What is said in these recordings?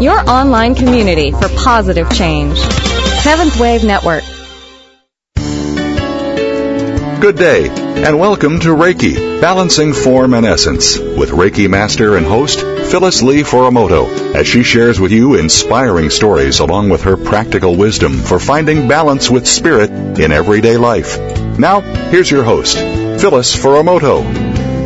your online community for positive change. Seventh Wave Network. Good day, and welcome to Reiki, Balancing Form and Essence, with Reiki Master and host, Phyllis Lee Furamoto, as she shares with you inspiring stories along with her practical wisdom for finding balance with spirit in everyday life. Now, here's your host, Phyllis Furamoto.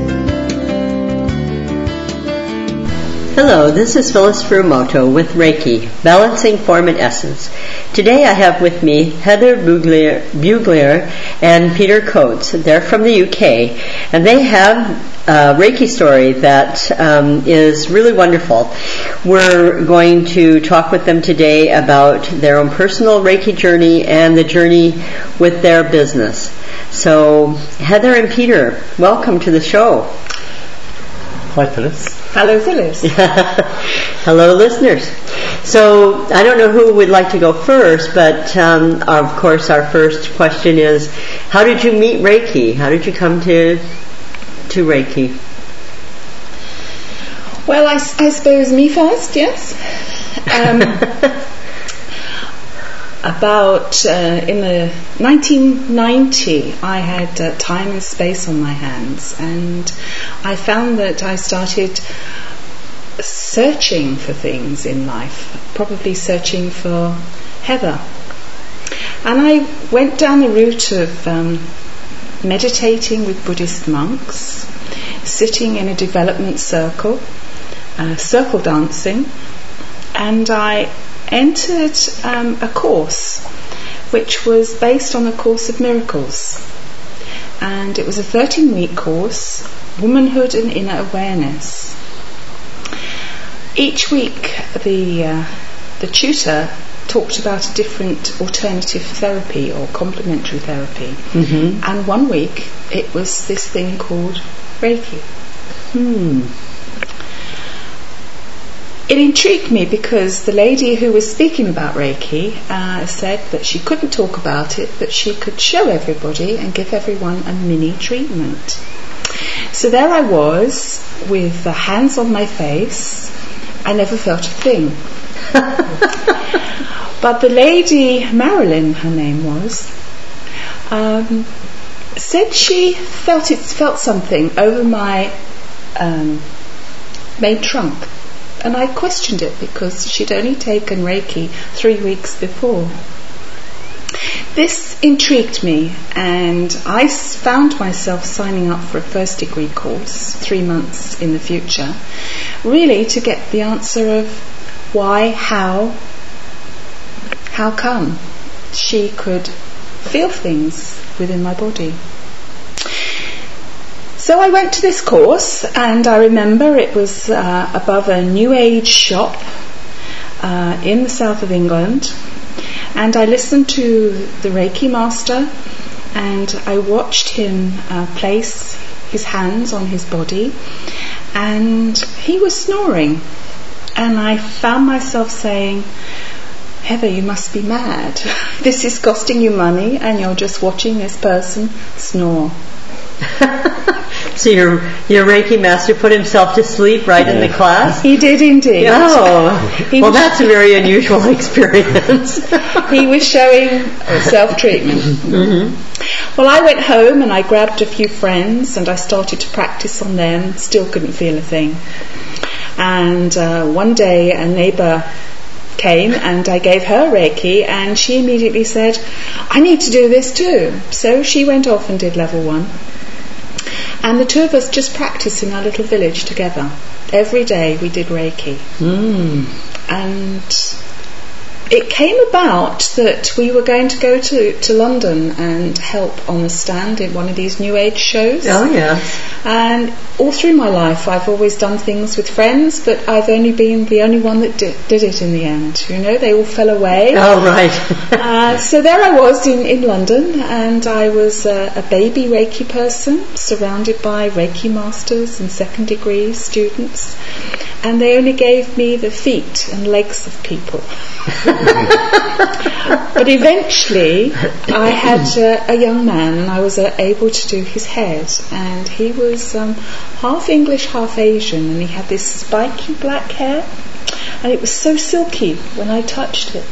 Hello, this is Phyllis Furamoto with Reiki, Balancing Form and Essence. Today I have with me Heather Bugler and Peter Coates. They're from the UK, and they have a Reiki story that is really wonderful. We're going to talk with them today about their own personal Reiki journey and the journey with their business. So, Heather and Peter, welcome to the show. Hi, Phyllis. Hello, Phyllis. Hello, listeners. So, I don't know who would like to go first, but of course our first question is, how did you meet Reiki? How did you come to Reiki? Well, I suppose me first, yes. About in the 1990, I had time and space on my hands, and I found that I started searching for things in life, probably searching for Heather. And I went down the route of meditating with Buddhist monks, sitting in a development circle, circle dancing, and I entered a course which was based on A Course of Miracles, and it was a 13-week course, Womanhood and Inner Awareness. Each week the tutor talked about a different alternative therapy or complementary therapy, and one week it was this thing called Reiki. It intrigued me because the lady who was speaking about Reiki said that she couldn't talk about it, but she could show everybody and give everyone a mini treatment. So there I was with the hands on my face. I never felt a thing. But the lady, Marilyn, her name was, said she felt something over my main trunk. And I questioned it because she'd only taken Reiki 3 weeks before. This intrigued me, and I found myself signing up for a first degree course 3 months in the future, really to get the answer of why, how come she could feel things within my body. So I went to this course, and I remember it was above a New Age shop in the south of England, and I listened to the Reiki master, and I watched him place his hands on his body, and he was snoring, and I found myself saying, Heather, you must be mad. This is costing you money, and you're just watching this person snore. So your Reiki master put himself to sleep right in the class? He did indeed. Oh, well, that's a very unusual experience. He was showing self-treatment. Well, I went home and I grabbed a few friends and I started to practice on them. Still couldn't feel a thing. And one day a neighbour came and I gave her Reiki, and she immediately said, I need to do this too. So she went off and did level 1. And the two of us just practiced in our little village together. Every day we did Reiki. And it came about that we were going to go to London and help on the stand in one of these New Age shows. Oh, yeah. And all through my life I've always done things with friends, but I've only been the only one that did it in the end. You know, they all fell away. Oh, right. So there I was in London, and I was a baby Reiki person surrounded by Reiki masters and second degree students, and they only gave me the feet and legs of people. But eventually I had a young man, and I was able to do his head, and he was half English, half Asian, and he had this spiky black hair, and it was so silky when I touched it.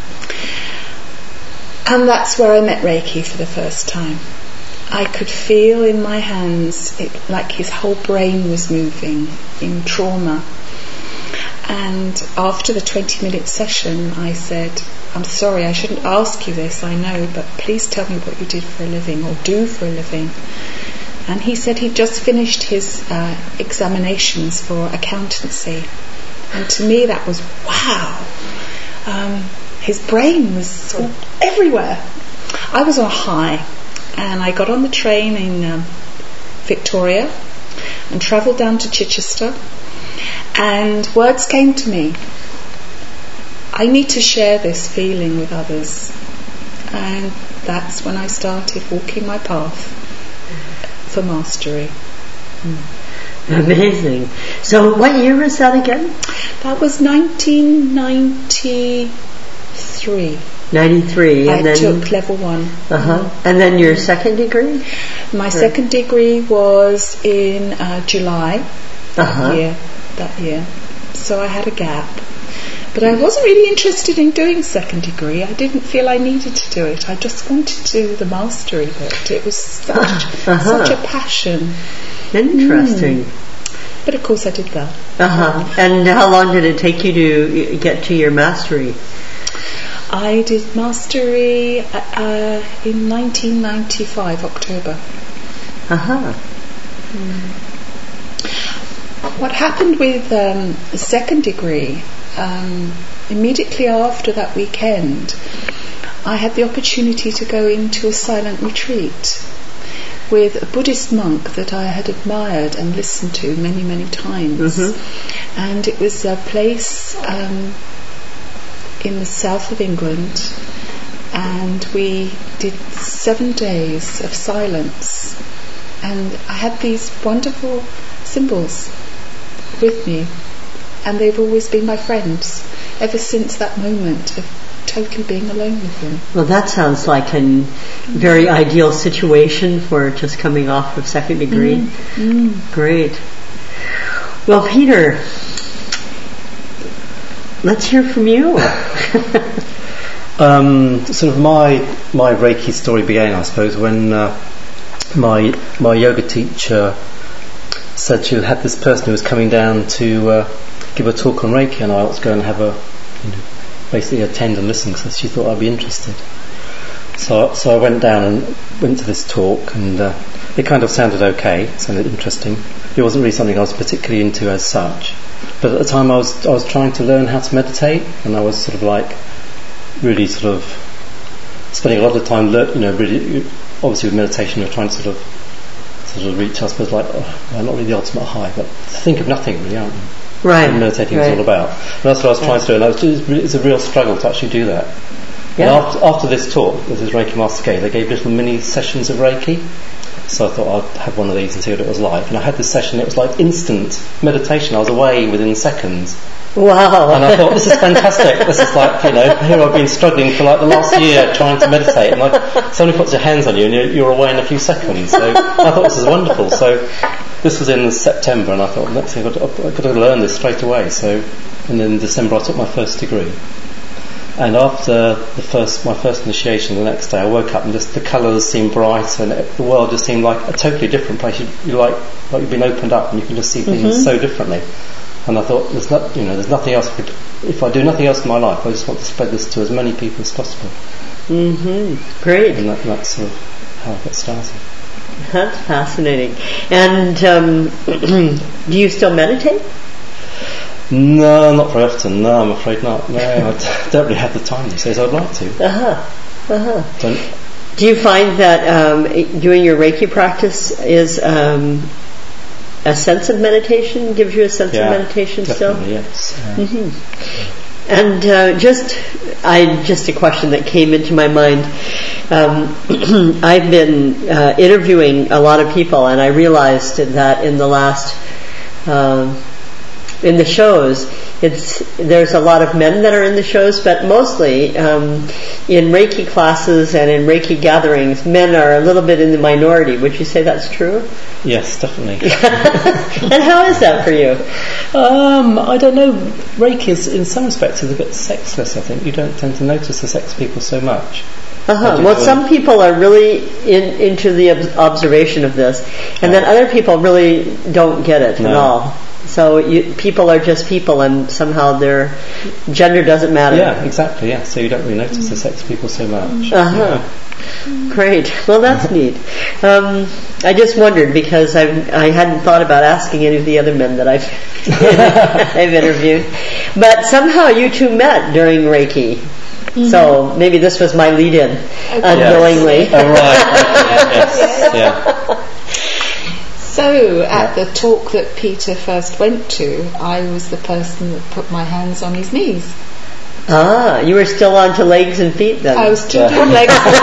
And that's where I met Reiki for the first time. I could feel in my hands like his whole brain was moving in trauma. And after the 20-minute session, I said, I'm sorry, I shouldn't ask you this, I know, but please tell me what you did for a living or do for a living. And he said he'd just finished his examinations for accountancy. And to me that was, wow. His brain was everywhere. I was on a high, and I got on the train in Victoria and travelled down to Chichester, and words came to me. I need to share this feeling with others. And that's when I started walking my path for mastery. Amazing. So what year was that again? That was 1993. 93. And I then took level 1. And then your second degree? My second degree was in July that year. So I had a gap. But I wasn't really interested in doing second degree. I didn't feel I needed to do it. I just wanted to do the mastery bit. It was such a passion. Interesting. But of course I did that. And how long did it take you to get to your mastery? I did mastery in 1995, October. What happened with the second degree, immediately after that weekend, I had the opportunity to go into a silent retreat with a Buddhist monk that I had admired and listened to many, many times. And it was a place in the south of England, and we did 7 days of silence, and I had these wonderful symbols with me, and they've always been my friends ever since that moment of totally being alone with them. Well, that sounds like a very ideal situation for just coming off of second degree. Great. Well, Peter, let's hear from you. Sort of my Reiki story began, I suppose, when my yoga teacher said she had this person who was coming down to give a talk on Reiki, and I was going to have basically attend and listen, because she thought I'd be interested. So I went down and went to this talk, and it kind of sounded okay, sounded interesting. It wasn't really something I was particularly into as such. But at the time I was trying to learn how to meditate, and I was sort of like really sort of spending a lot of time really obviously with meditation you're trying to sort of reach, I suppose, like not really the ultimate high, but think of nothing really, aren't you? Right. And meditating is all about. And that's what I was trying to do, and it's a real struggle to actually do that. Yeah. And after this talk with this Reiki Master Gay, they gave little mini sessions of Reiki. So I thought I'd have one of these and see what it was like. And I had this session, it was like instant meditation. I was away within seconds. Wow. And I thought, this is fantastic. This is like, here I've been struggling for like the last year trying to meditate, and like somebody puts their hands on you and you're away in a few seconds. So I thought, this is wonderful. So this was in September, and I thought, next thing I've got to learn this straight away. So, and then in December I took my first degree. And after my first initiation, the next day I woke up and just the colours seemed bright, and the world just seemed like a totally different place. You're like you've been opened up, and you can just see things so differently. And I thought, there's nothing else. If I do nothing else in my life, I just want to spread this to as many people as possible. Great. And that's sort of how I got started. That's fascinating. And do you still meditate? No, not very often. No, I'm afraid not. No, I don't really have the time these days. I'd like to. Do you find that doing your Reiki practice is a sense of meditation? Gives you a sense of meditation still? Yes. And just a question that came into my mind. I've been interviewing a lot of people, and I realized that in the last in the shows, there's a lot of men that are in the shows, but mostly in Reiki classes and in Reiki gatherings, men are a little bit in the minority. Would you say that's true? Yes, definitely. And how is that for you? I don't know. Reiki is, in some respects, is a bit sexless, I think. You don't tend to notice the sex people so much. Well, some people are really into the observation of this, and then other people really don't get it at all. So people are just people, and somehow their gender doesn't matter. Yeah, exactly. Yeah, so you don't really notice the sex people so much. Great. Well, that's neat. I just wondered because I hadn't thought about asking any of the other men that I've interviewed, but somehow you two met during Reiki. Mm-hmm. So maybe this was my lead-in, unknowingly. Oh, right. Yes. So at the talk that Peter first went to, I was the person that put my hands on his knees. Ah, you were still on to legs and feet then? I was still doing legs and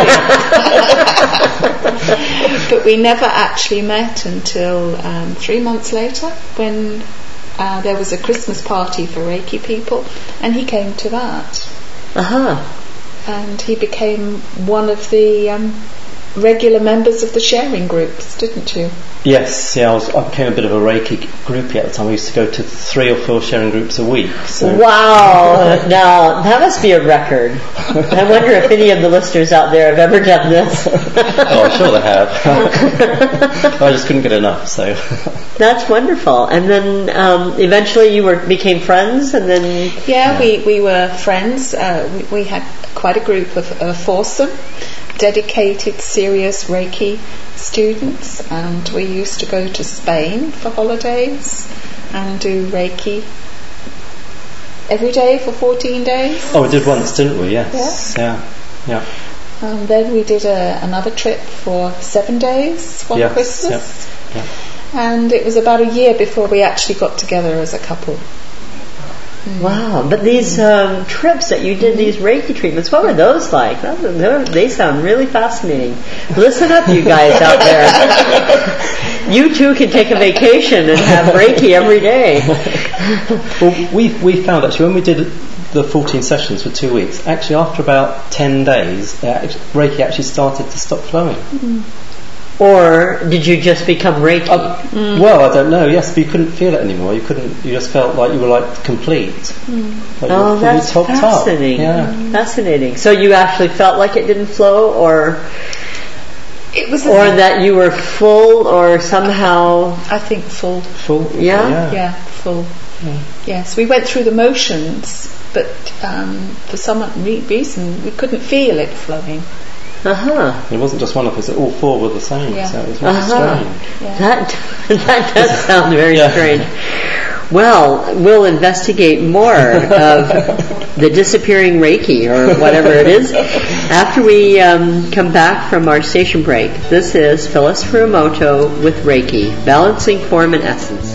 feet. But we never actually met until 3 months later when there was a Christmas party for Reiki people, and he came to that. And he became one of the regular members of the sharing groups, didn't you? Yes, I became a bit of a Reiki groupie at the time. I used to go to 3 or 4 sharing groups a week. So. Wow! Now, that must be a record. I wonder if any of the listeners out there have ever done this. Oh, I'm sure they have. I just couldn't get enough, so... That's wonderful. And then eventually you became friends, and then... Yeah, we were friends. We had quite a group of foursome, dedicated, serious Reiki students, and we used to go to Spain for holidays and do Reiki every day for 14 days. Oh, we did once, didn't we? Yes. Yeah. And then we did another trip for 7 days for Christmas. Yeah. And it was about a year before we actually got together as a couple. Wow, but these trips that you did, these Reiki treatments, what were those like? They sound really fascinating. Listen up, you guys out there. You too can take a vacation and have Reiki every day. Well, we found actually when we did the 14 sessions for 2 weeks, actually after about 10 days, Reiki actually started to stop flowing. Mm-hmm. Or did you just become Reiki? Well, I don't know. Yes, but you couldn't feel it anymore. You just felt like you were like complete. Like that's fascinating. Fascinating. So you actually felt like it didn't flow, or that you were full, or somehow? I think full. Full. Yeah, full. Yeah. Yes, we went through the motions, but for some reason we couldn't feel it flowing. It wasn't just one of us; all 4 were the same. So it was really strange. Yeah. That does sound very strange. Well, we'll investigate more of the disappearing Reiki, or whatever it is, after we come back from our station break. This is Phyllis Furumoto with Reiki, Balancing Form and Essence.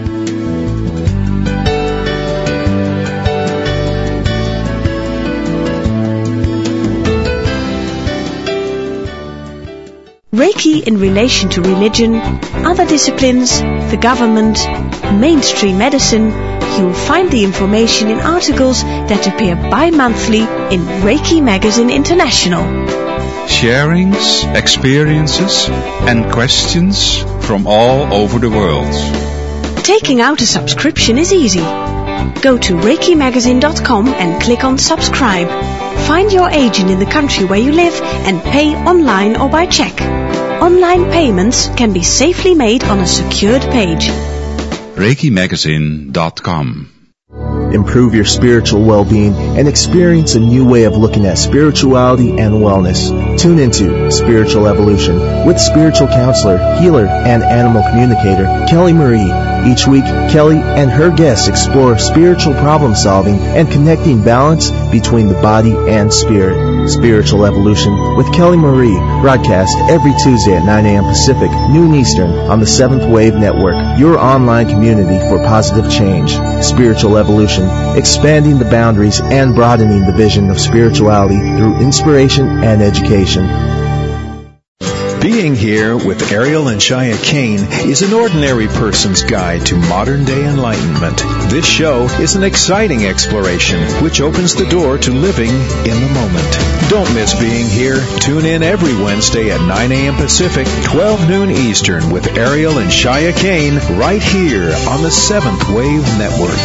Reiki in relation to religion, other disciplines, the government, mainstream medicine. You'll find the information in articles that appear bi-monthly in Reiki Magazine International. Sharings, experiences and questions from all over the world. Taking out a subscription is easy. Go to ReikiMagazine.com and click on subscribe. Find your agent in the country where you live and pay online or by check. Online payments can be safely made on a secured page. ReikiMagazine.com. Improve your spiritual well-being and experience a new way of looking at spirituality and wellness. Tune into Spiritual Evolution with spiritual counselor, healer, and animal communicator Kelly Marie. Each week, Kelly and her guests explore spiritual problem solving and connecting balance between the body and spirit. Spiritual Evolution with Kelly Marie, broadcast every Tuesday at 9 a.m. Pacific, noon Eastern on the 7th Wave Network, your online community for positive change. Spiritual Evolution, expanding the boundaries and broadening the vision of spirituality through inspiration and education. Being Here with Ariel and Shia Kane is an ordinary person's guide to modern-day enlightenment. This show is an exciting exploration which opens the door to living in the moment. Don't miss Being Here. Tune in every Wednesday at 9 a.m. Pacific, 12 noon Eastern with Ariel and Shia Kane right here on the Seventh Wave Network.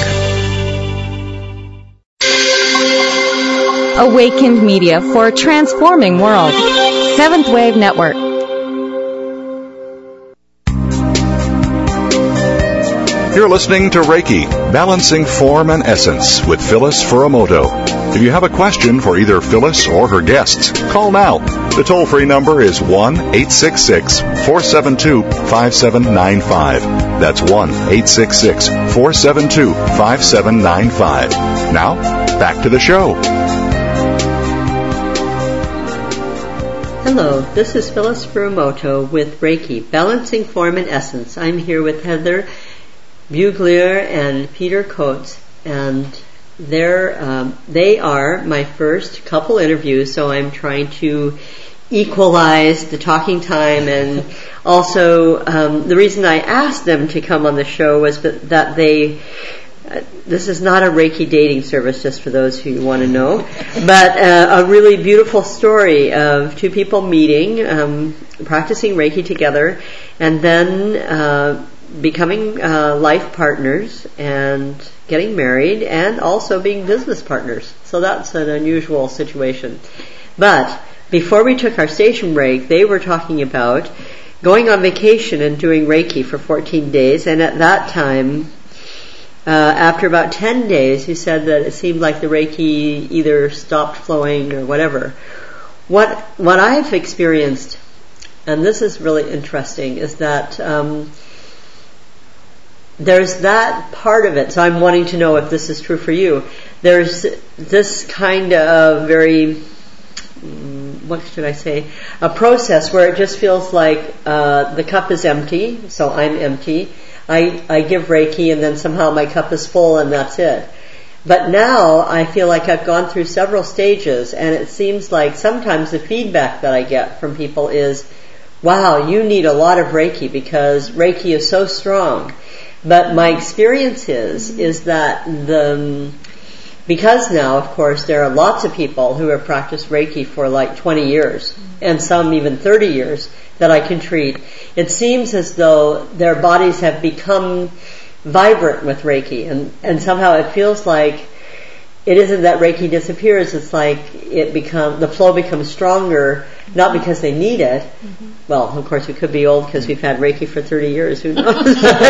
Awakened media for a transforming world. Seventh Wave Network. You're listening to Reiki, Balancing Form and Essence with Phyllis Furumoto. If you have a question for either Phyllis or her guests, call now. The toll-free number is 1-866-472-5795. That's 1-866-472-5795. Now, back to the show. Hello, this is Phyllis Furumoto with Reiki, Balancing Form and Essence. I'm here with Heather Bugler and Peter Coates, and they are my first couple interviews, so I'm trying to equalize the talking time, and also the reason I asked them to come on the show was that this is not a Reiki dating service, just for those who want to know, but a really beautiful story of two people meeting, practicing Reiki together, and then becoming life partners and getting married and also being business partners. So that's an unusual situation. But before we took our station break, they were talking about going on vacation and doing Reiki for 14 days. And at that time, after about 10 days, he said that it seemed like the Reiki either stopped flowing or whatever. What I've experienced, and this is really interesting, is that there's that part of it, so I'm wanting to know if this is true for you. There's this kind of very, what should I say, a process where it just feels like the cup is empty, so I'm empty. I give Reiki and then somehow my cup is full and that's it. But now I feel like I've gone through several stages, and it seems like sometimes the feedback that I get from people is, wow, you need a lot of Reiki because Reiki is so strong. But my experience is that because now, of course, there are lots of people who have practiced Reiki for like 20 years, and some even 30 years, that I can treat. It seems as though their bodies have become vibrant with Reiki, and somehow it feels like it isn't that Reiki disappears, it's like the flow becomes stronger, not because they need it. Mm-hmm. Well, of course, we could be old because we've had Reiki for 30 years, who knows?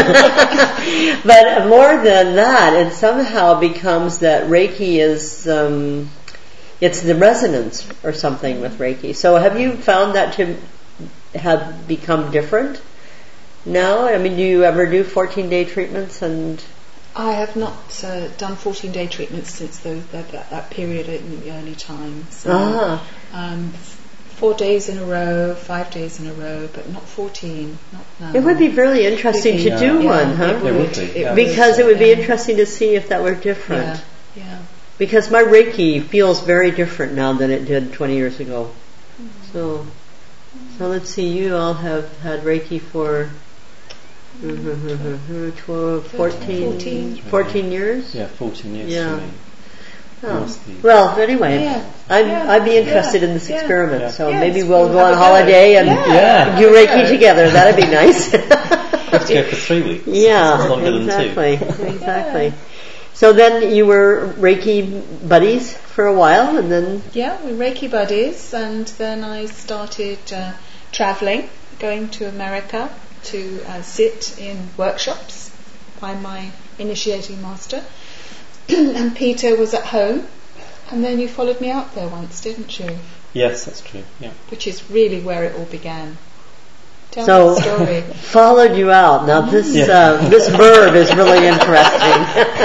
But more than that, it somehow becomes that Reiki is, it's the resonance or something with Reiki. So have you found that to have become different now? I mean, do you ever do 14-day treatments? And I have not done 14-day treatments since that period in the early times. So, 4 days in a row, 5 days in a row, but not 14. Not now. It would be really interesting to do one, huh? It would be. Because it would be interesting to see if that were different. Yeah. Because my Reiki feels very different now than it did 20 years ago. So let's see, you all have had Reiki for 14 years? Yeah, 14 years yeah. for me. Oh. Well, anyway, I'd be interested in this experiment, so maybe we'll go on holiday and do Reiki together. That'd be nice. We have to go for 3 weeks. Yeah, it's longer exactly. Than 2. Exactly. So then you were Reiki buddies for a while, and then... Yeah, we were Reiki buddies, and then I started travelling, going to America to sit in workshops by my initiating master. And Peter was at home, and then you followed me out there once, didn't you? Yes, that's true. Yeah. Which is really where it all began. Tell me the story. Followed you out. Now this verb is really interesting.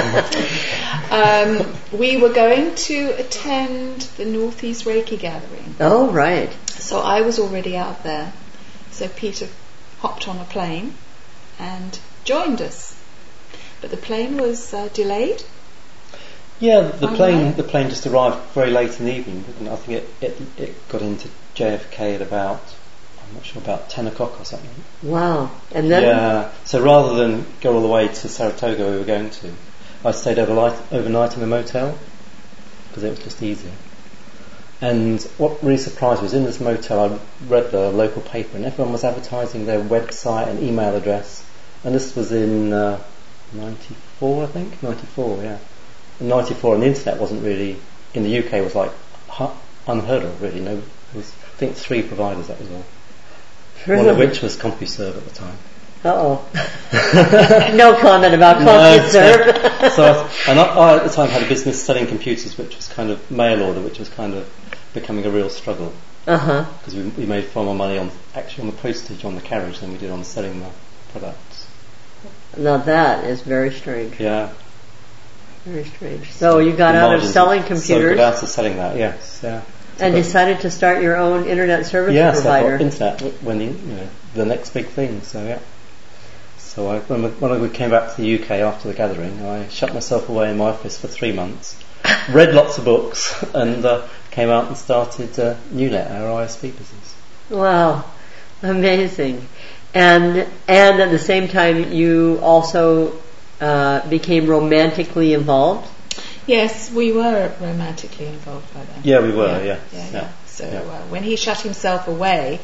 We were going to attend the Northeast Reiki gathering. Oh, right. So I was already out there. So Peter hopped on a plane and joined us. But the plane was delayed. Yeah, the plane just arrived very late in the evening, and I think it got into JFK at about I'm not sure, about 10 o'clock or something. Wow. And then? Yeah. So rather than go all the way to Saratoga where we were going to, I stayed overnight in a motel because it was just easier. And what really surprised me was in this motel I read the local paper and everyone was advertising their website and email address. And this was in 94, I think? 94, yeah. In 94, and the internet wasn't really, in the UK, was like unheard of, really. No, there was, I think, 3 providers, that was all. Really? One of which was CompuServe at the time. Uh-oh. No comment about CompuServe. I at the time had a business selling computers, which was kind of mail order, which was kind of becoming a real struggle. Uh-huh. Because we made far more money on the postage on the carriage than we did on selling the products. Now that is very strange. Yeah. Very strange. So you got out of selling computers. So got out of selling that, yes, yeah. And decided to start your own internet service provider. Yes, internet when the next big thing. So yeah. So when I came back to the UK after the gathering, I shut myself away in my office for 3 months, read lots of books, and came out and started Newnet, our ISP business. Wow, amazing! And at the same time, you also became romantically involved? Yes, we were romantically involved by then. Yeah, we were, yeah. So when he shut himself away,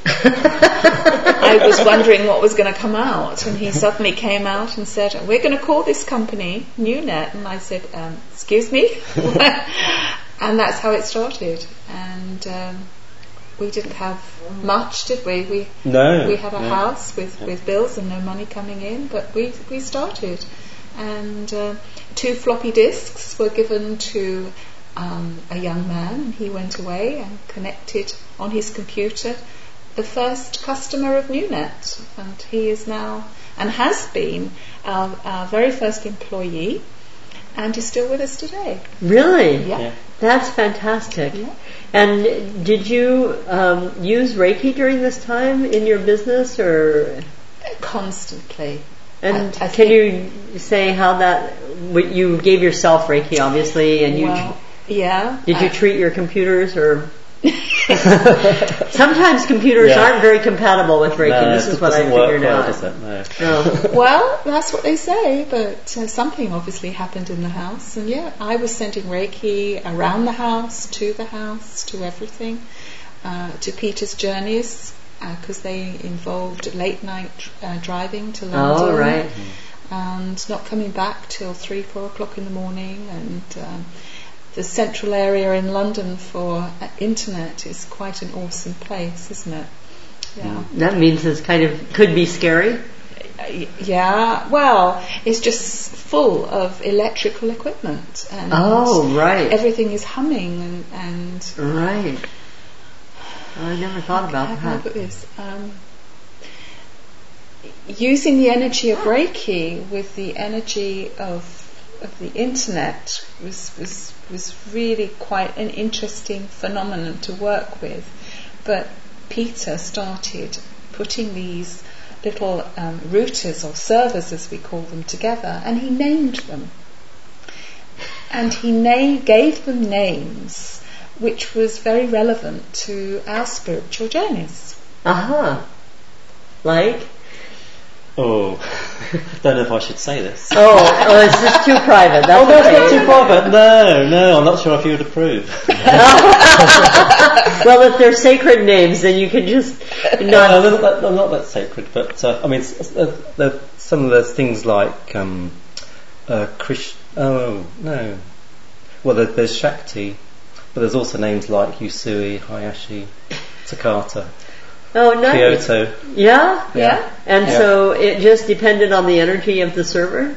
I was wondering what was going to come out, and he suddenly came out and said, "We're going to call this company Newnet." And I said, "Excuse me?" And that's how it started. And we didn't have much, did we? No. We had a house with bills and no money coming in, but we started. And 2 floppy disks were given to a young man, and he went away and connected on his computer the first customer of Newnet, and he is now and has been our very first employee, and is still with us today. Really? Yeah. That's fantastic. Yeah. And did you use Reiki during this time in your business, or constantly? And can you say how that you gave yourself Reiki, obviously, and did you treat your computers or? Sometimes computers aren't very compatible with Reiki. No, this is what I figured out. No. Well, that's what they say, but something obviously happened in the house, and I was sending Reiki around the house, to everything, to Peter's journeys, because they involved late night driving to London. Oh, right. And not coming back till 3-4 o'clock in the morning, and the central area in London for internet is quite an awesome place, isn't it? Yeah. That means it's could be scary. Yeah, well, it's just full of electrical equipment, and everything is humming and right. I never thought about that. Look at this. Using the energy of Reiki with the energy of the internet was really quite an interesting phenomenon to work with. But Peter started putting these little routers or servers, as we call them, together, and he named them. And he gave them names which was very relevant to our spiritual journeys. Like? Oh, don't know if I should say this. Oh, it's just too private. That's not too private. No, I'm not sure if you would approve. Well, if they're sacred names, then you can just not. No, they're not that sacred, but I mean, some of those things like Krish. Oh no. Well, there's Shakti, but there's also names like Usui, Hayashi, Takata. Oh, nice. Kyoto. Yeah. And so it just depended on the energy of the server.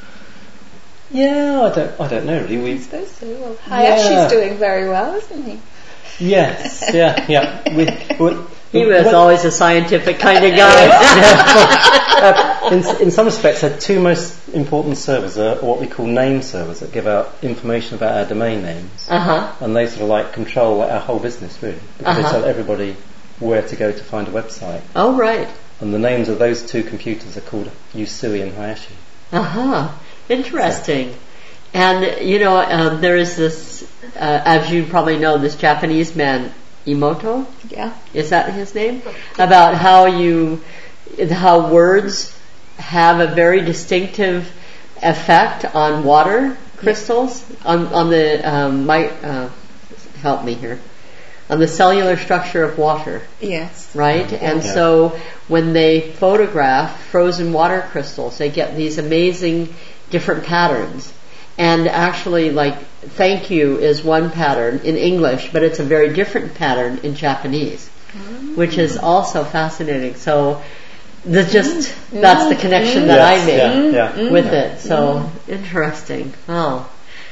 Yeah, I don't know really. I suppose so. Well, Hayashi's doing very well, isn't he? Yes. Yeah. He was always a scientific kind of guy. In some respects, our 2 most important servers are what we call name servers that give out information about our domain names, and they sort of like control our whole business really, because they tell everybody where to go to find a website. Oh, right. And the names of those 2 computers are called Usui and Hayashi. Interesting. So. And, there is this, as you probably know, this Japanese man, Emoto? Yeah. Is that his name? About how words have a very distinctive effect on water crystals, on the help me here, on the cellular structure of water. Yes. Right? And so when they photograph frozen water crystals, they get these amazing different patterns. And actually, like, thank you is one pattern in English, but it's a very different pattern in Japanese, which is also fascinating. So that's the connection that I made with it. So interesting. Wow.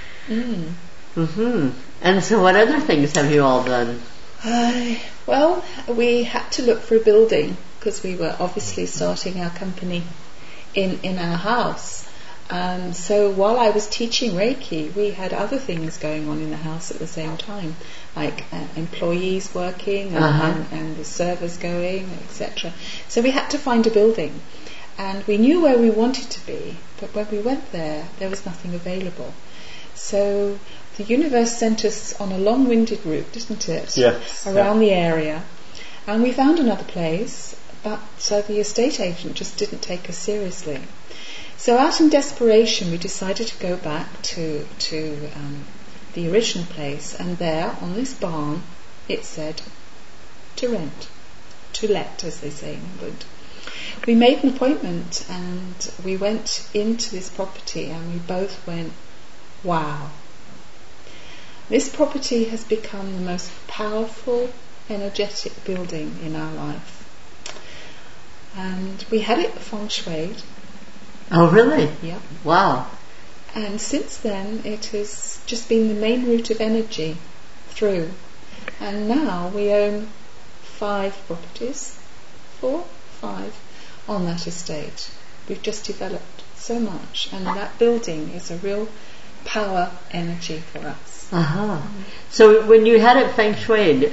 And so what other things have you all done? Well, we had to look for a building because we were obviously starting our company in our house. So while I was teaching Reiki, we had other things going on in the house at the same time, like employees working and the servers going, etc. So we had to find a building, and we knew where we wanted to be, but when we went there was nothing available. So the universe sent us on a long-winded route, didn't it? Yes. Around the area, and we found another place, but the estate agent just didn't take us seriously. So out in desperation, we decided to go back to the original place, and there, on this barn, it said, to rent, to let, as they say in England. We made an appointment, and we went into this property, and we both went, wow. This property has become the most powerful, energetic building in our life. And we had it feng shuied. Oh, really? Yeah. Wow. And since then, it has just been the main route of energy through. And now we own 5 properties, 4, 5, on that estate. We've just developed so much, and that building is a real power energy for us. So when you had it feng shuied,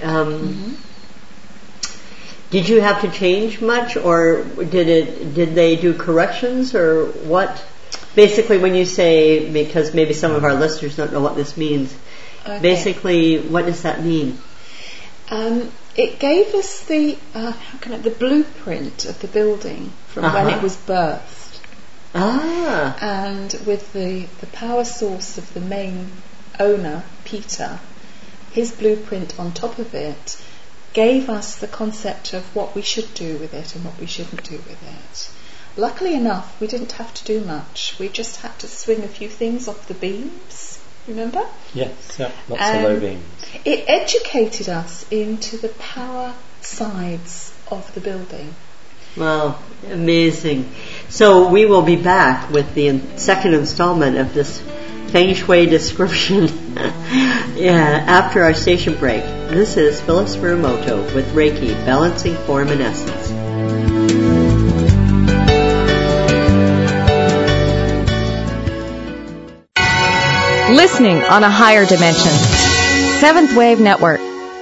did you have to change much, or did they do corrections, or what? Basically, when you say, because maybe some of our listeners don't know what this means, basically, what does that mean? It gave us the blueprint of the building from when it was birthed. And with the power source of the main owner, Peter, his blueprint on top of it gave us the concept of what we should do with it and what we shouldn't do with it. Luckily enough, we didn't have to do much. We just had to swing a few things off the beams, remember? Yes, lots of low beams. It educated us into the power sides of the building. Wow, amazing. So we will be back with the second installment of this Feng Shui description after our station break. This is Phyllis Furumoto with Reiki, Balancing Form and Essence. Listening on a higher dimension. Seventh Wave Network.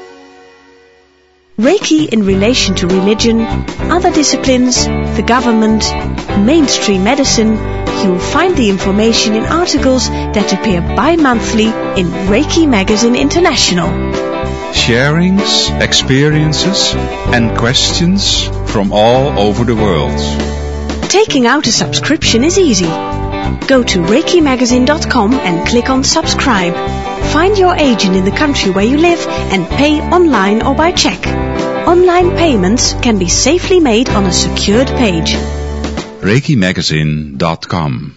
Reiki in relation to religion, other disciplines, the government, mainstream medicine. You'll find the information in articles that appear bi-monthly in Reiki Magazine International. Sharings, experiences and questions from all over the world. Taking out a subscription is easy. Go to ReikiMagazine.com and click on subscribe. Find your agent in the country where you live and pay online or by check. Online payments can be safely made on a secured page. ReikiMagazine.com.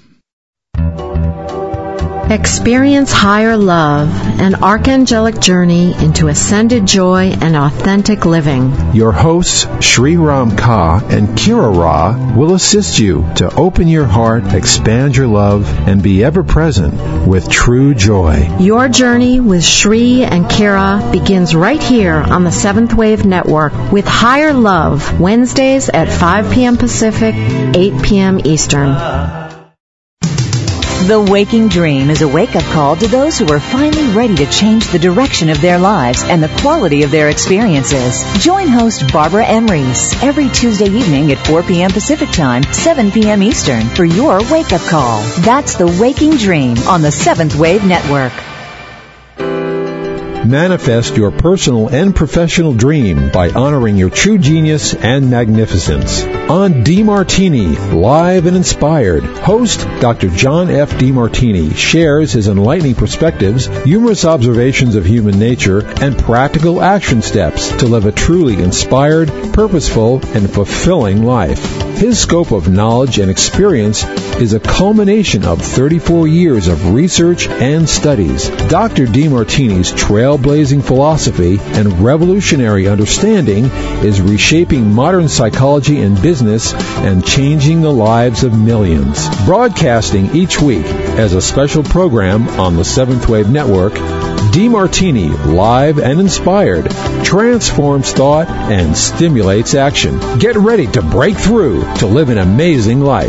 Experience higher love, an archangelic journey into ascended joy and authentic living. Your hosts, Sri Ram Ka and Kira Ra, will assist you to open your heart, expand your love, and be ever present with true joy. Your journey with Sri and Kira begins right here on the Seventh Wave Network with Higher Love, Wednesdays at 5 p.m. Pacific, 8 p.m. Eastern. The Waking Dream is a wake-up call to those who are finally ready to change the direction of their lives and the quality of their experiences. Join host Barbara M. Reese every Tuesday evening at 4 p.m. Pacific Time, 7 p.m. Eastern for your wake-up call. That's The Waking Dream on the Seventh Wave Network. Manifest your personal and professional dream by honoring your true genius and magnificence. On DeMartini, Live and Inspired, host Dr. John F. DeMartini shares his enlightening perspectives, humorous observations of human nature, and practical action steps to live a truly inspired, purposeful, and fulfilling life. His scope of knowledge and experience is a culmination of 34 years of research and studies. Dr. DeMartini's trailblazing philosophy and revolutionary understanding is reshaping modern psychology and business and changing the lives of millions. Broadcasting each week as a special program on the Seventh Wave Network, DeMartini, Live and Inspired, transforms thought and stimulates action. Get ready to break through to live an amazing life.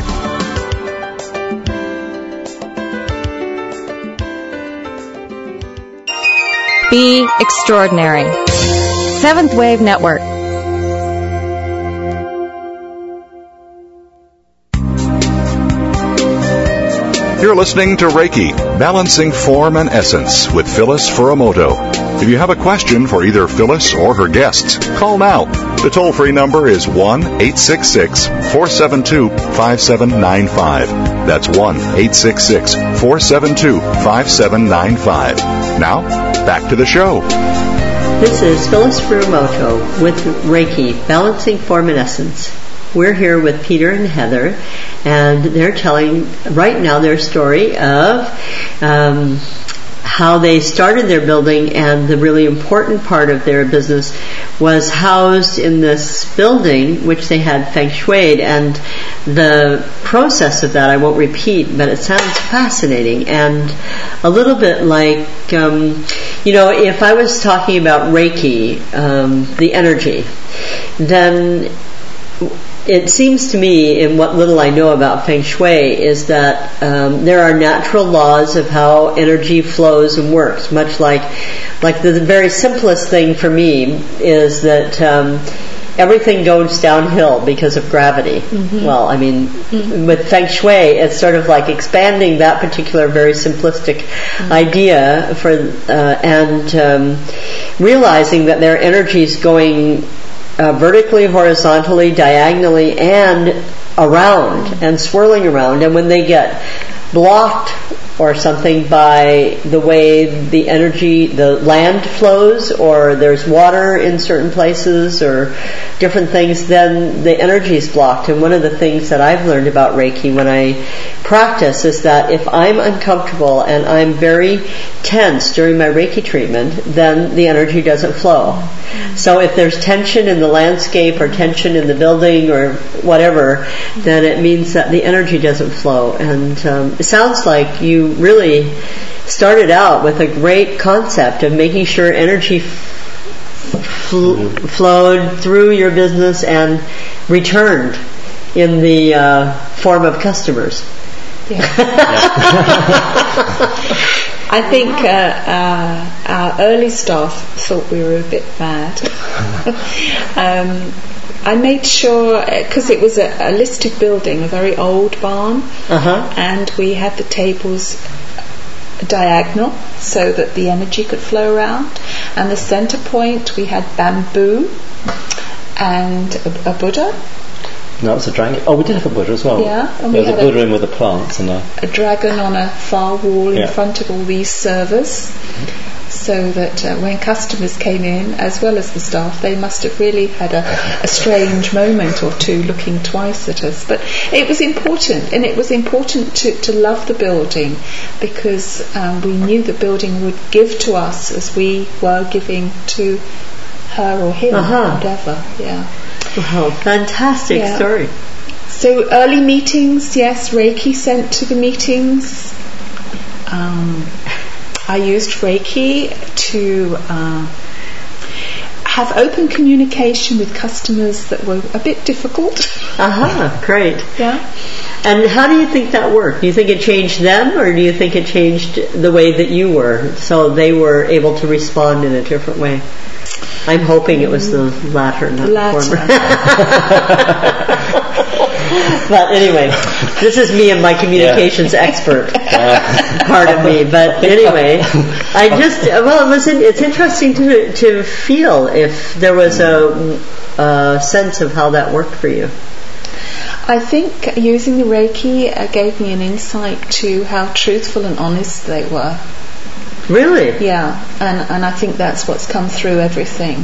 Be extraordinary. Seventh Wave Network. You're listening to Reiki, Balancing Form and Essence with Phyllis Furumoto. If you have a question for either Phyllis or her guests, call now. The toll-free number is 1-866-472-5795. That's 1-866-472-5795. Now, back to the show. This is Phyllis Furumoto with Reiki, Balancing Form and Essence. We're here with Peter and Heather, and they're telling right now their story of how they started their building, and the really important part of their business was housed in this building which they had feng shuied, and the process of that I won't repeat, but it sounds fascinating and a little bit like if I was talking about Reiki, the energy, then it seems to me, in what little I know about Feng Shui, is that there are natural laws of how energy flows and works. Much like the very simplest thing for me is that everything goes downhill because of gravity. Mm-hmm. Well, I mean, with Feng Shui, it's sort of like expanding that particular very simplistic idea and realizing that there are energies going vertically, horizontally, diagonally, and around, and swirling around. And when they get blocked or something by the way the energy, the land flows, or there's water in certain places, or different things, then the energy is blocked. And one of the things that I've learned about Reiki when I practice is that if I'm uncomfortable and I'm very tense during my Reiki treatment, then the energy doesn't flow. So if there's tension in the landscape or tension in the building or whatever, then it means that the energy doesn't flow. And it sounds like you really started out with a great concept of making sure energy flowed through your business and returned in the form of customers. Yeah. I think our early staff thought we were a bit mad. I made sure, because it was a listed building, a very old barn, and we had the tables diagonal so that the energy could flow around, and the center point we had bamboo and a Buddha. No, it was a dragon. Oh, we did have a Buddha as well. Yeah, and there was a Buddha in with the plants and a dragon on a far wall in front of all these servers, so that when customers came in, as well as the staff, they must have really had a strange moment or two looking twice at us. But it was important, and it was important to love the building, because we knew the building would give to us as we were giving to her or him, whatever. Yeah. Wow, fantastic story. So early meetings, yes, Reiki sent to the meetings. I used Reiki to have open communication with customers that were a bit difficult. Great. Yeah. And how do you think that worked? Do you think it changed them, or do you think it changed the way that you were, so they were able to respond in a different way? I'm hoping it was the latter, not the former. But anyway, this is me and my communications expert part of me. But anyway, it's interesting to feel if there was a sense of how that worked for you. I think using the Reiki gave me an insight to how truthful and honest they were. Really? Yeah, and I think that's what's come through everything.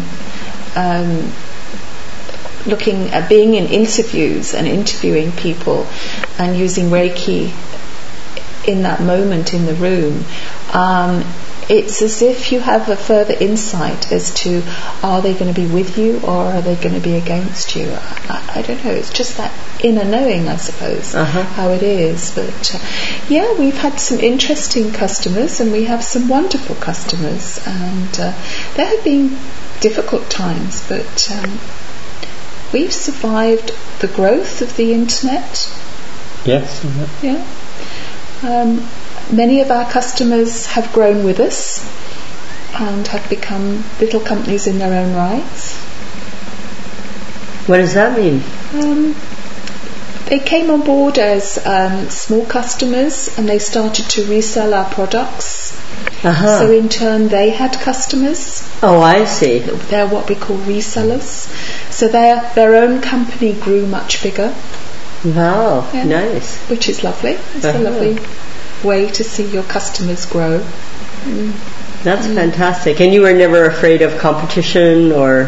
Looking at being in interviews and interviewing people and using Reiki in that moment in the room, it's as if you have a further insight as to, are they going to be with you or are they going to be against you? I don't know, it's just that inner knowing, I suppose, how it is. But we've had some interesting customers and we have some wonderful customers, and there have been difficult times, but we've survived the growth of the internet. Yes. Yeah. Many of our customers have grown with us and have become little companies in their own rights. What does that mean? They came on board as small customers and they started to resell our products. So in turn they had customers. Oh, I see. They're what we call resellers. So their own company grew much bigger. Wow, nice. Which is lovely. It's a lovely way to see your customers grow. That's fantastic. And you were never afraid of competition or?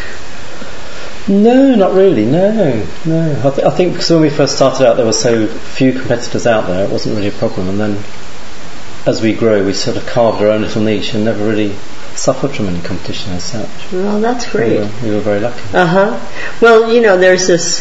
No, not really. No. I think because when we first started out, there were so few competitors out there, it wasn't really a problem. And then, as we grow, we sort of carved our own little niche and never really suffered from any competition as such. Well, that's great. We were very lucky. Well, there's this.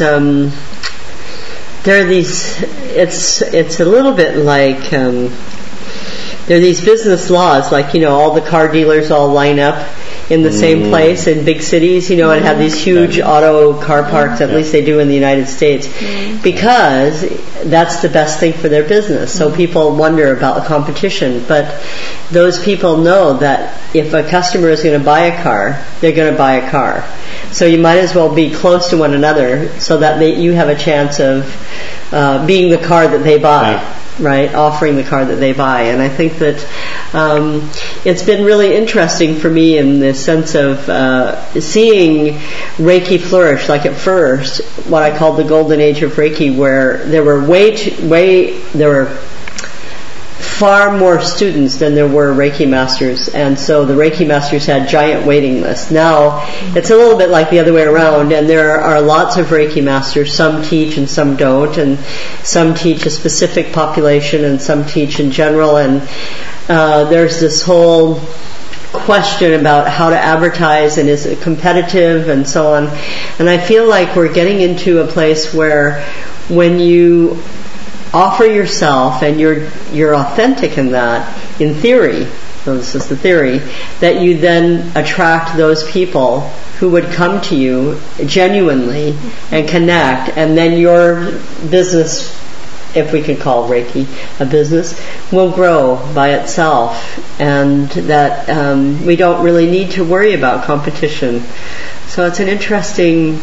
There are these. It's a little bit like. There are these business laws, like all the car dealers all line up in the same place in big cities, and have these huge auto car parks, at least they do in the United States, because that's the best thing for their business. So people wonder about competition, but those people know that if a customer is going to buy a car, they're going to buy a car. So you might as well be close to one another so that you have a chance of being the car that they buy. Right, offering the car that they buy. And I think that it's been really interesting for me in the sense of seeing Reiki flourish. Like at first, what I called the golden age of Reiki, where there were there were far more students than there were Reiki masters, and so the Reiki masters had giant waiting lists. Now it's a little bit like the other way around, and there are lots of Reiki masters. Some teach and some don't, and some teach a specific population and some teach in general, and there's this whole question about how to advertise and is it competitive and so on. And I feel like we're getting into a place where when you offer yourself and you're authentic in that, in theory, so this is the theory, that you then attract those people who would come to you genuinely and connect, and then your business, if we could call Reiki a business, will grow by itself, and that we don't really need to worry about competition. So it's interesting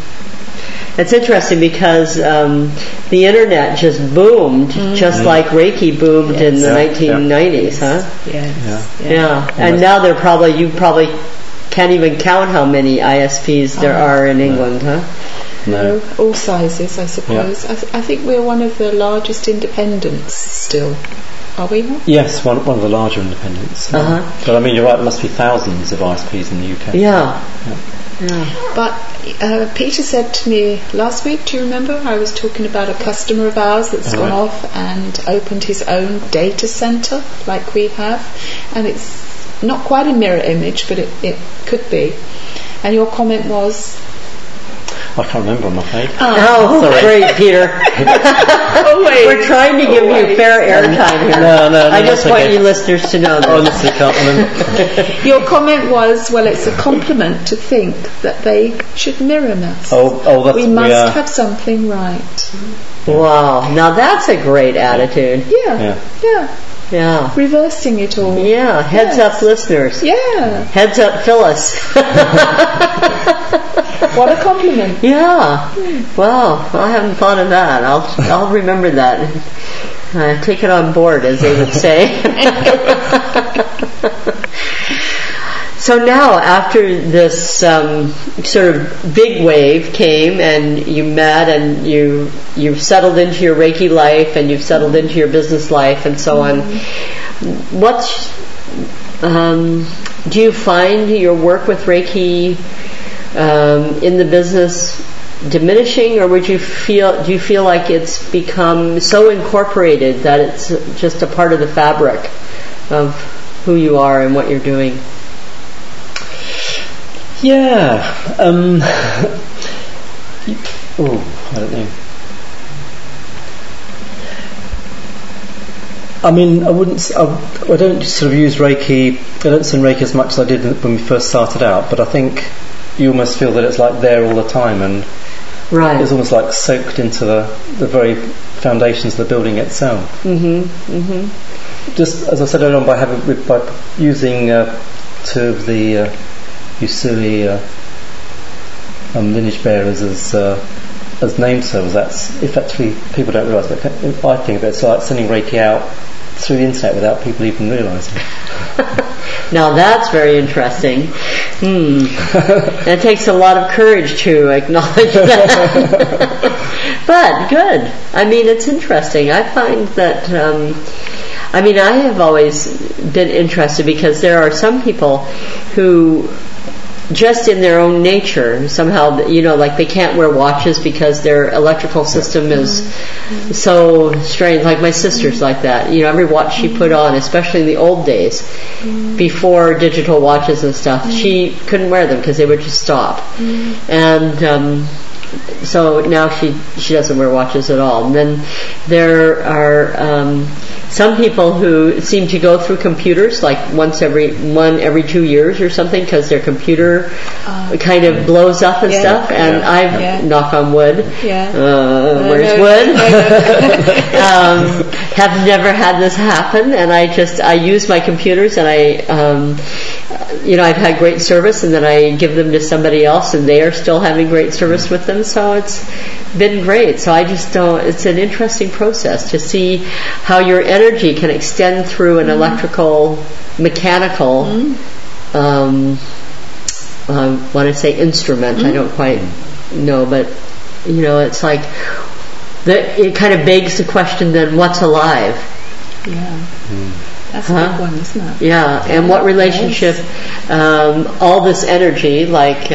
because the internet just boomed, just like Reiki boomed in the 1990s, huh? Yeah. And now you probably can't even count how many ISPs there are in England, huh? No. All sizes, I suppose. I think we're one of the largest independents still. Are we not? Yes, one of the larger independents. But I mean, you're right, there must be thousands of ISPs in the UK. Yeah. But Peter said to me last week, do you remember? I was talking about a customer of ours that's gone off and opened his own data center like we have, and it's not quite a mirror image, but it could be. And your comment was? I can't remember, I'm afraid. Oh, great, Peter. We're trying to give you fair airtime here. No, I just want you listeners to know that. Honestly, can't remember. Your comment was, well, it's a compliment to think that they should mirror us. We must have something right. Wow, now that's a great attitude. Yeah. Yeah. Reversing it all. Yeah, heads up listeners. Yeah. Heads up Phyllis. What a compliment. Yeah. Wow, I haven't thought of that. I'll remember that. Take it on board, as they would say. So now, after this sort of big wave came, and you met, and you've settled into your Reiki life, and you've settled into your business life, and so on. Do you find your work with Reiki in the business diminishing, or do you feel like it's become so incorporated that it's just a part of the fabric of who you are and what you're doing? Yeah. I don't know. I mean, I don't sort of use Reiki. I don't send Reiki as much as I did when we first started out, but I think you almost feel that it's like there all the time, and it's almost like soaked into the very foundations of the building itself. Just as I said earlier on, by using two of the Usui lineage bearers as name servers, that's effectively, people don't realise, but I think of it, it's like sending Reiki out through the internet without people even realising. Now that's very interesting. It takes a lot of courage to acknowledge that. But good. I mean, it's interesting. I find that I have always been interested, because there are some people who just in their own nature somehow, like they can't wear watches because their electrical system is so strained. Like my sister's like that. Every watch she put on, especially in the old days, before digital watches and stuff, she couldn't wear them because they would just stop. And so now she doesn't wear watches at all. And then there are some people who seem to go through computers like every 2 years or something, because their computer kind of blows up and stuff. And I've knock on wood. Where's wood? Have never had this happen, and I use my computers, and I've had great service, and then I give them to somebody else, and they are still having great service with them. So it's been great. So I just don't. It's an interesting process to see how your energy can extend through an electrical, mechanical. I want to say instrument. I don't quite know, but it's like it kind of begs the question: then what's alive? Yeah. That's a big one, isn't it? Yeah, and what relationship all this energy, like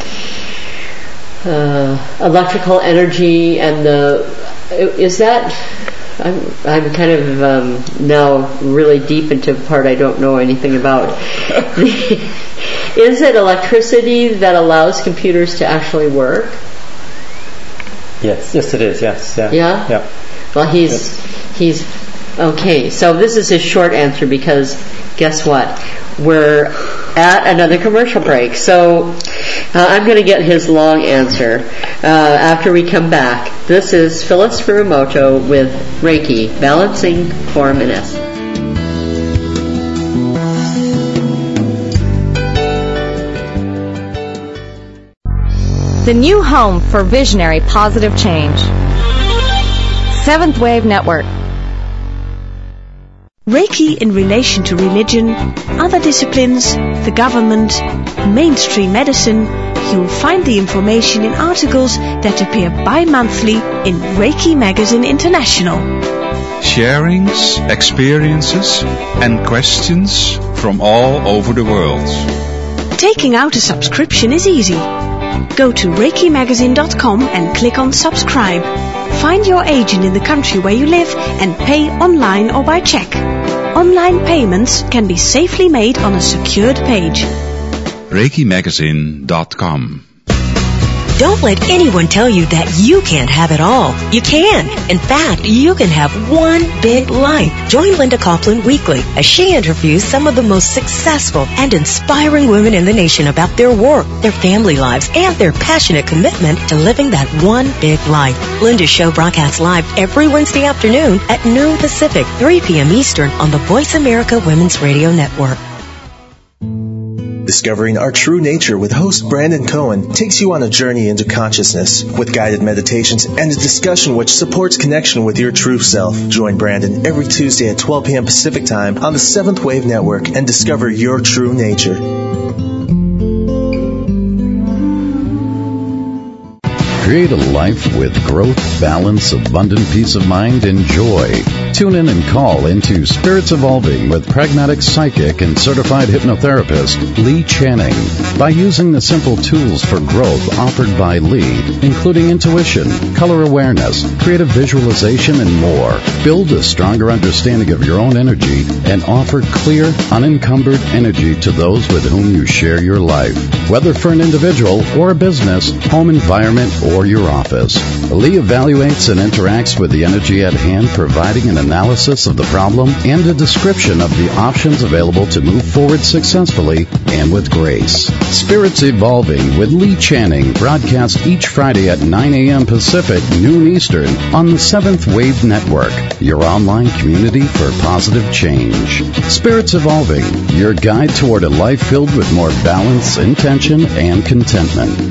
electrical energy, and is that? I'm kind of now really deep into a part I don't know anything about. Is it electricity that allows computers to actually work? Yes, it is. Yes, yeah. Yeah. Well, he's okay. So this is his short answer, because guess what? We're at another commercial break. So I'm going to get his long answer after we come back. This is Phyllis Furumoto with Reiki, Balancing Form and Essence. The new home for visionary positive change. Seventh Wave Network. Reiki in relation to religion, other disciplines, the government, mainstream medicine. You'll find the information in articles that appear bi-monthly in Reiki Magazine International. Sharings, experiences and questions from all over the world. Taking out a subscription is easy. Go to ReikiMagazine.com and click on subscribe. Find your agent in the country where you live and pay online or by check. Online payments can be safely made on a secured page. ReikiMagazine.com. Don't let anyone tell you that you can't have it all. You can. In fact, you can have one big life. Join Linda Copeland weekly as she interviews some of the most successful and inspiring women in the nation about their work, their family lives, and their passionate commitment to living that one big life. Linda's show broadcasts live every Wednesday afternoon at noon Pacific, 3 p.m. Eastern on the Voice America Women's Radio Network. Discovering Our True Nature with host Brandon Cohen takes you on a journey into consciousness with guided meditations and a discussion which supports connection with your true self. Join Brandon every Tuesday at 12 p.m. Pacific Time on the Seventh Wave Network and discover your true nature. Create a life with growth, balance, abundant peace of mind, and joy. Tune in and call into Spirits Evolving with pragmatic psychic and certified hypnotherapist Lee Channing. By using the simple tools for growth offered by Lee, including intuition, color awareness, creative visualization, and more, build a stronger understanding of your own energy and offer clear, unencumbered energy to those with whom you share your life. Whether for an individual or a business, home environment, or your office. Lee evaluates and interacts with the energy at hand, providing an analysis of the problem and a description of the options available to move forward successfully and with grace. Spirits Evolving with Lee Channing broadcast each Friday at 9 a.m. Pacific, noon Eastern on the Seventh Wave Network, your online community for positive change. Spirits Evolving, your guide toward a life filled with more balance, intention, and contentment.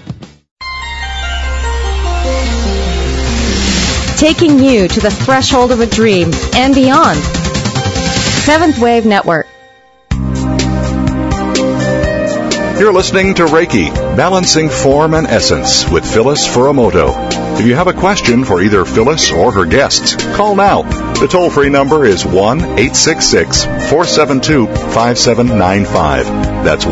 Taking you to the threshold of a dream and beyond. Seventh Wave Network. You're listening to Reiki, Balancing Form and Essence with Phyllis Furumoto. If you have a question for either Phyllis or her guests, call now. The toll-free number is 1-866-472-5795. That's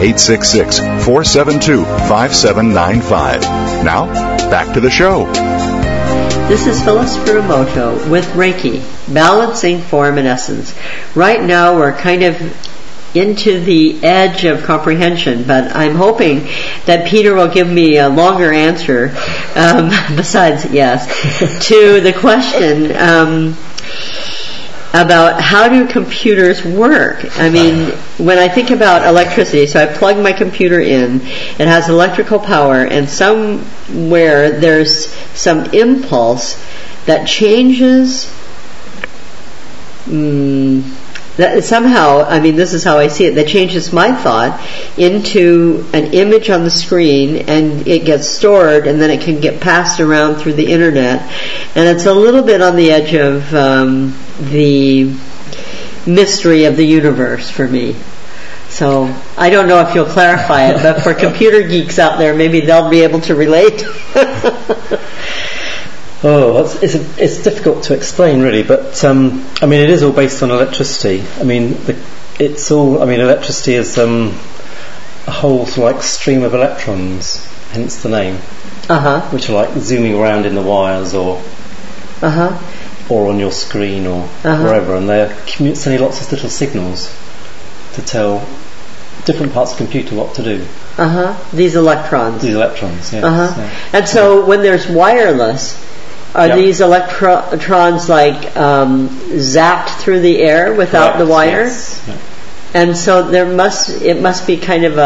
1-866-472-5795. Now, back to the show. This is Phyllis Furumoto with Reiki, Balancing Form and Essence. Right now we're kind of into the edge of comprehension, but I'm hoping that Peter will give me a longer answer, besides yes, to the question about how do computers work. I mean, when I think about electricity, so I plug my computer in, it has electrical power, and somewhere there's some impulse that changes that somehow, I mean, this is how I see it, that changes my thought into an image on the screen, and it gets stored, and then it can get passed around through the internet. And it's a little bit on the edge of the mystery of the universe for me. So I don't know if you'll clarify it, but for computer geeks out there, maybe they'll be able to relate. It's difficult to explain, really, but I mean, it is all based on electricity. I mean, electricity is a whole sort of like stream of electrons, hence the name, which are like zooming around in the wires or on your screen or wherever, and they're sending lots of little signals to tell different parts of the computer what to do. These electrons. Yes. And so when there's wireless, are these electrons like zapped through the air without the wire? Yes. Yeah. And so it must be kind of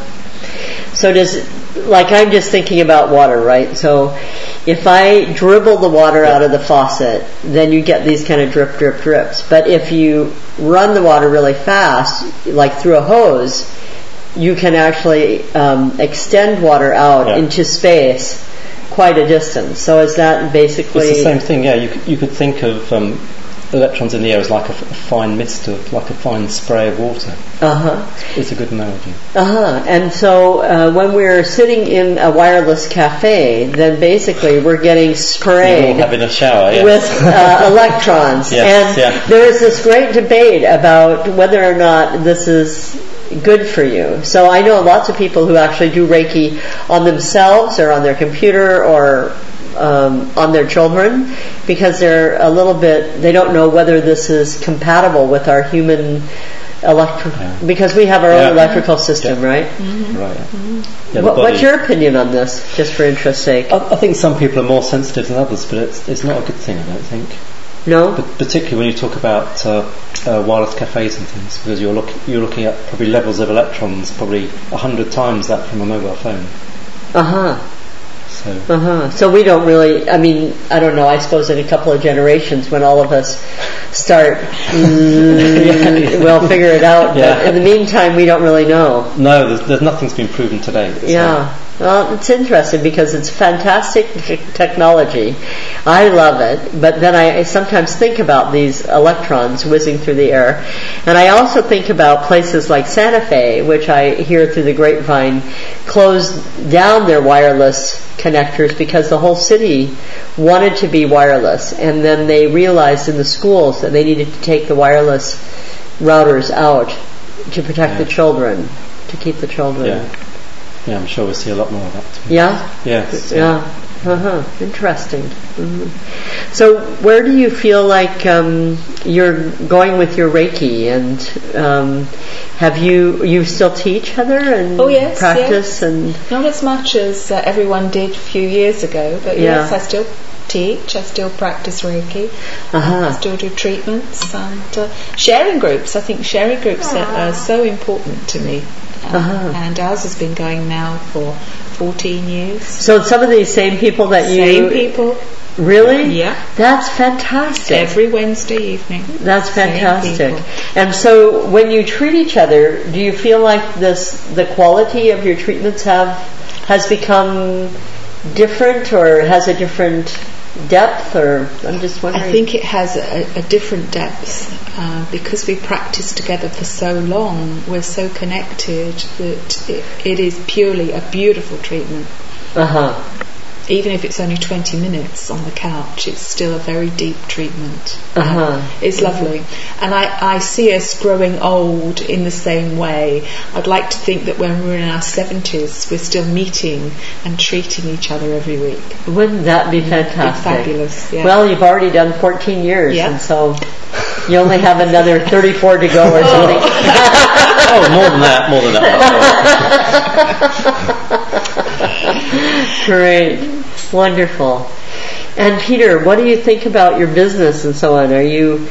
like I'm just thinking about water, right? So if I dribble the water out of the faucet, then you get these kind of drip, drip, drips. But if you run the water really fast, like through a hose, you can actually extend water out into space quite a distance. So is that basically... It's the same thing, yeah. You could think of electrons in the air as like a fine mist, like a fine spray of water. It's a good analogy. And so when we're sitting in a wireless cafe, then basically we're getting sprayed. You're all having a shower, yes. With electrons. Yes, and there is this great debate about whether or not this is good for you. So I know lots of people who actually do Reiki on themselves or on their computer or on their children, because they're they don't know whether this is compatible with our human because we have our own electrical system, right? Mm-hmm. Right. Mm-hmm. Yeah, what's your opinion on this, just for interest's sake? I think some people are more sensitive than others, but it's not a good thing, I don't think. No? But particularly when you talk about wireless cafes and things, because you're looking at probably levels of electrons, probably 100 times that from a mobile phone. So we don't really, I mean, I don't know, I suppose in a couple of generations when all of us start, we'll figure it out. Yeah. But in the meantime, we don't really know. No, there's nothing's been proven to date. Yeah. Well, it's interesting because it's fantastic technology. I love it, but then I sometimes think about these electrons whizzing through the air. And I also think about places like Santa Fe, which I hear through the grapevine, closed down their wireless connectors because the whole city wanted to be wireless. And then they realized in the schools that they needed to take the wireless routers out to protect the children, to keep the children. Yeah, I'm sure we'll see a lot more of that too. Yeah? Yes. Yeah. Interesting. Mm-hmm. So where do you feel like you're going with your Reiki, and have you still teach, Heather, and practice? Yes. And not as much as everyone did a few years ago, but yes, I still teach, I still practice Reiki, I still do treatments and sharing groups. I think sharing groups are so important to me. And ours has been going now for 14 years. So some of these same people that Same people. Really? Yeah. That's fantastic. Every Wednesday evening. That's fantastic. And so when you treat each other, do you feel like the quality of your treatments has become different, or has a different depth, or I'm just wondering? I think it has a different depth because we practice together for so long. We're so connected that it is purely a beautiful treatment. Even if it's only 20 minutes on the couch, it's still a very deep treatment. It's lovely. And I see us growing old in the same way. I'd like to think that when we're in our 70s, we're still meeting and treating each other every week. Wouldn't that be fantastic? Fabulous, yeah. Well, you've already done 14 years, and so you only have another 34 to go or something. More than that. Great. Wonderful. And Peter, what do you think about your business and so on? Are you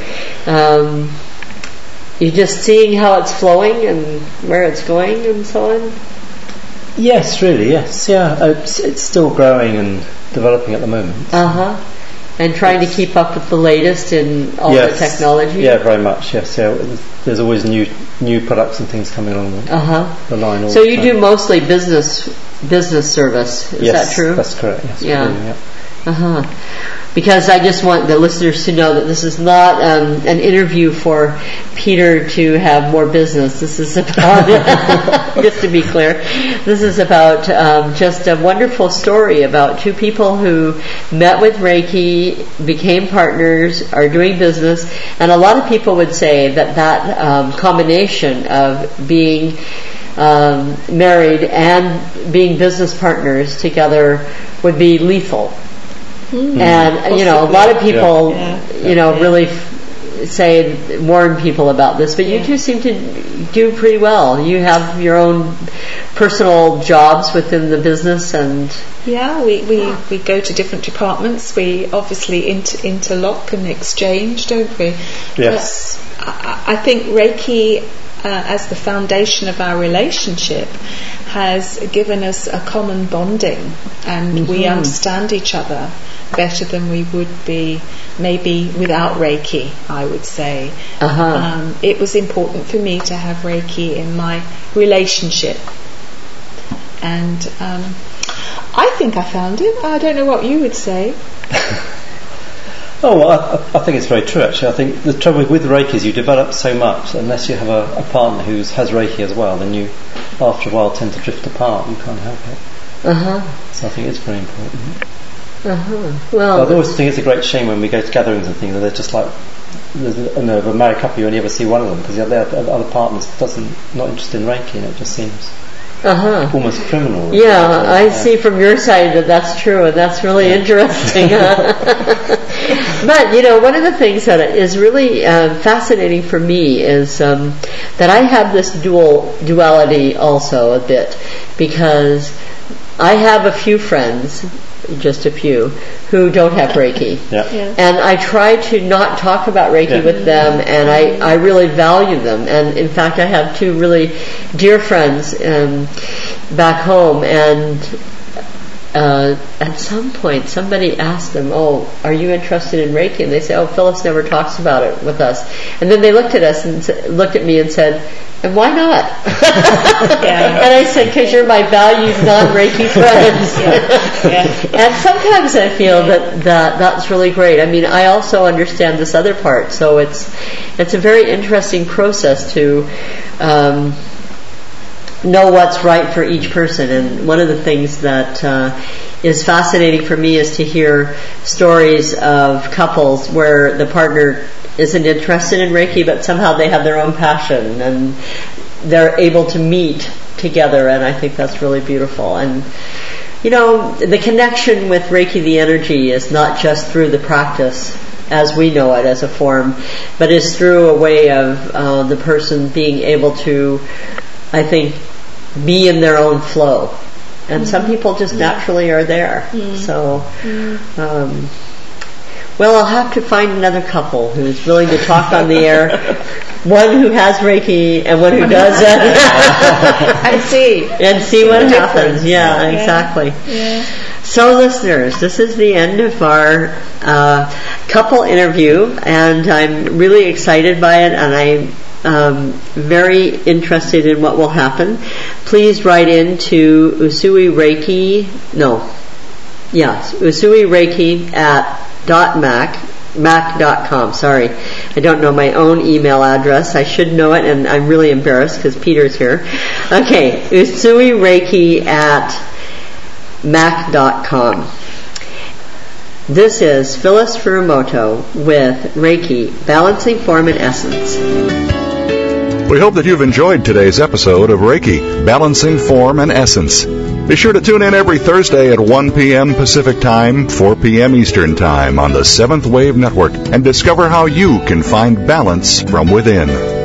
you just seeing how it's flowing and where it's going and so on? Yes, really, yes. Yeah, it's still growing and developing at the moment. And trying to keep up with the latest in all the technology? Yeah, very much, yes. Yeah, there's always new products and things coming along the line. So you do mostly business service, is that true? Yes, that's correct. Yes, yeah. Because I just want the listeners to know that this is not an interview for Peter to have more business. This is about, just to be clear, this is about just a wonderful story about two people who met with Reiki, became partners, are doing business, and a lot of people would say that combination of being married and being business partners together would be lethal. And a lot of people really warn people about this, but you two seem to do pretty well. You have your own personal jobs within the business, and we go to different departments. We obviously interlock and exchange, don't we? Yes. But I think Reiki, as the foundation of our relationship, has given us a common bonding, and we understand each other better than we would be maybe without Reiki, I would say. It was important for me to have Reiki in my relationship, and I think I found it. I don't know what you would say. I think it's very true, actually. I think the trouble with Reiki is you develop so much, unless you have a partner who has Reiki as well, then you, after a while, tend to drift apart. You can't help it. So I think it's very important. Well, I always think it's a great shame when we go to gatherings and things, and they're just like, there's a married couple, you only ever see one of them, because the other partner's not interested in Reiki, and it just seems almost criminal. I see from your side that's true, and that's really interesting. But, one of the things that is really fascinating for me is that I have this duality also a bit, because I have a few friends, just a few, who don't have Reiki. And I try to not talk about Reiki with them, and I really value them. And in fact, I have two really dear friends back home, and at some point somebody asked them, are you interested in Reiki? And they say, Phyllis never talks about it with us. And then they looked at us and looked at me and said, and why not? And I said, because you're my valued non-Reiki friends. And sometimes I feel that's really great. I mean, I also understand this other part, so it's a very interesting process to know what's right for each person. And one of the things that is fascinating for me is to hear stories of couples where the partner isn't interested in Reiki, but somehow they have their own passion and they're able to meet together, and I think that's really beautiful. And the connection with Reiki, the energy, is not just through the practice as we know it as a form, but is through a way of the person being able to, I think, be in their own flow. And some people just naturally are there. So, I'll have to find another couple who's willing to talk on the air. One who has Reiki and one who doesn't. And see what happens. Yeah, exactly. Yeah. So, listeners, this is the end of our couple interview, and I'm really excited by it, and I'm very interested in what will happen. Please write in to Usui Reiki at mac.com. Sorry, I don't know my own email address. I should know it, and I'm really embarrassed because Peter's here. Okay, Usui Reiki at mac.com. This is Phyllis Furumoto with Reiki, Balancing Form and Essence. We hope that you've enjoyed today's episode of Reiki, Balancing Form and Essence. Be sure to tune in every Thursday at 1 p.m. Pacific Time, 4 p.m. Eastern Time on the Seventh Wave Network and discover how you can find balance from within.